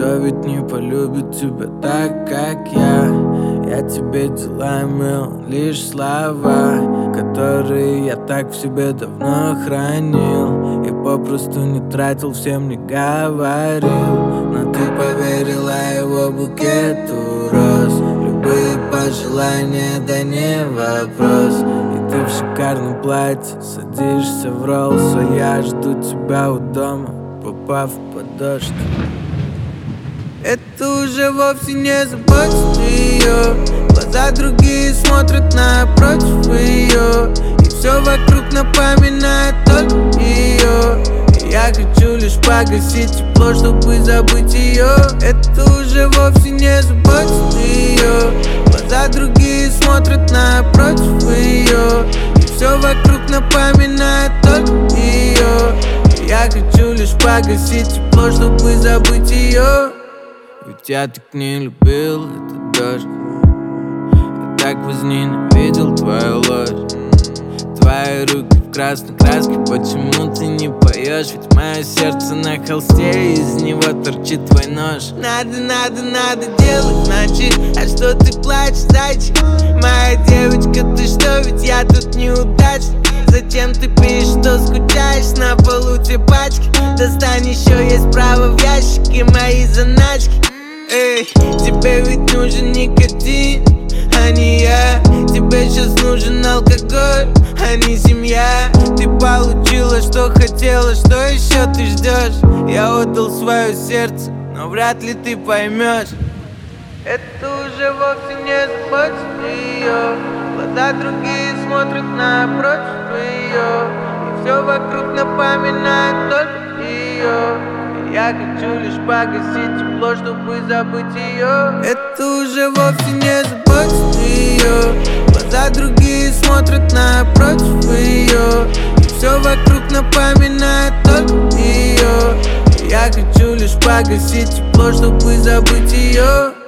Никто ведь не полюбит тебя так, как я. Я тебе дела имел, лишь слова, которые я так в себе давно хранил и попросту не тратил, всем не говорил. Но ты поверила его букету роз. Любые пожелания, да не вопрос. И ты в шикарном платье садишься в Роллс, а я жду тебя у дома, попав под дождь. Это уже вовсе не заботит ее. Глаза другие смотрят напротив ее, и все вокруг напоминает только ее. И я хочу лишь погасить тепло, чтобы забыть ее. Это уже вовсе не заботит ее. Глаза другие смотрят напротив ее, и все вокруг напоминает только ее. И я хочу лишь погасить тепло, чтобы забыть ее. Ведь я так не любил этот дождь, я так возненавидел твою ложь. Твои руки в красной краске, почему ты не поешь? Ведь мое сердце на холсте, из него торчит твой нож. Надо делать, значит, а что ты плачешь, зайчик? Моя девочка, ты что, ведь я тут неудачник. Зачем ты пишешь, что скучаешь? На полу те пачки, достань, еще есть право в ящике мои заначки. Эй, тебе ведь нужен никотин, а не я. Тебе сейчас нужен алкоголь, а не семья. Ты получила, что хотела, что еще ты ждешь? Я отдал свое сердце, но вряд ли ты поймешь. Это уже вовсе не заботит ее. Глаза другие смотрят напротив ее, и все вокруг напоминает только ее. Я хочу лишь погасить тепло, чтобы забыть ее. Это уже вовсе не заботит ее. Глаза другие смотрят напротив ее, и все вокруг напоминает только ее. Я хочу лишь погасить тепло, чтобы забыть ее.